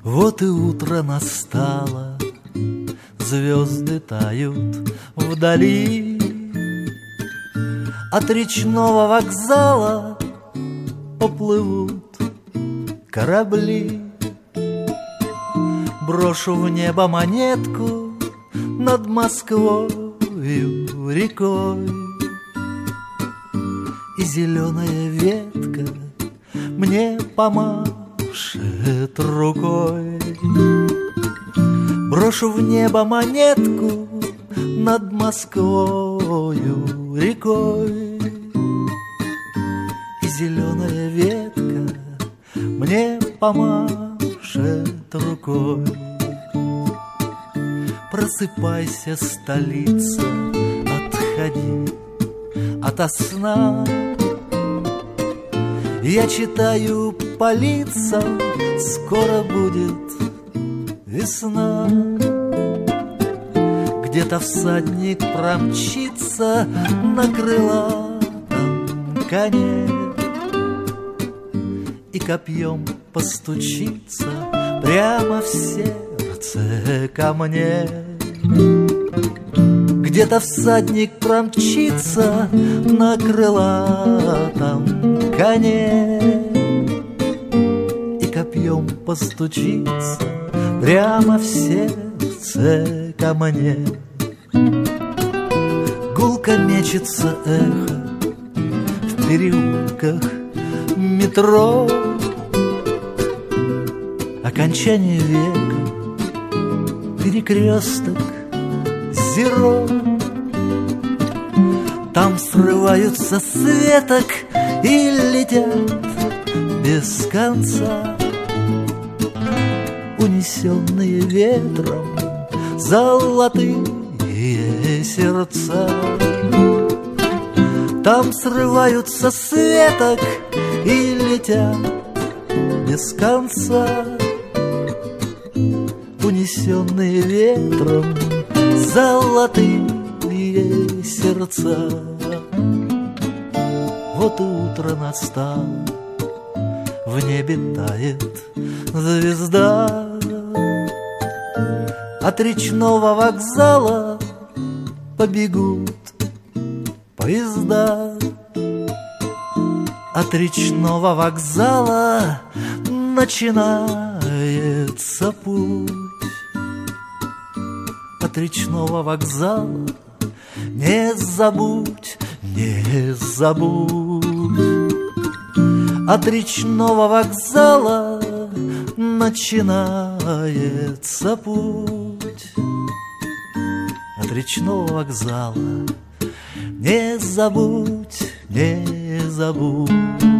Вот и утро настало, звезды тают вдали. От речного вокзала поплывут корабли. Брошу в небо монетку над Москвою рекой, и зеленая ветка мне помашет рукой. Брошу в небо монетку над Москвою рекой, и зеленая ветка мне помашет рукой. Просыпайся, столица, отходи ото сна. Я читаю по лицам, скоро будет весна. Где-то всадник промчится на крылатом коне и копьем постучится прямо в сердце ко мне. Где-то всадник промчится на крылатом коне и копьем постучится прямо в сердце ко мне. Гулко мечется эхо в переулках метро. Окончание века, перекресток зеро. Там срываются с веток и летят без конца, унесенные ветром золотые сердца. Там срываются с веток и летят без конца, унесенные ветром золотые сердца. Вот и утро настало, в небе тает звезда. От речного вокзала побегут поезда. От речного вокзала начинается путь. От речного вокзала не забудь, не забудь. От речного вокзала начинается путь. От речного вокзала не забудь, не забудь.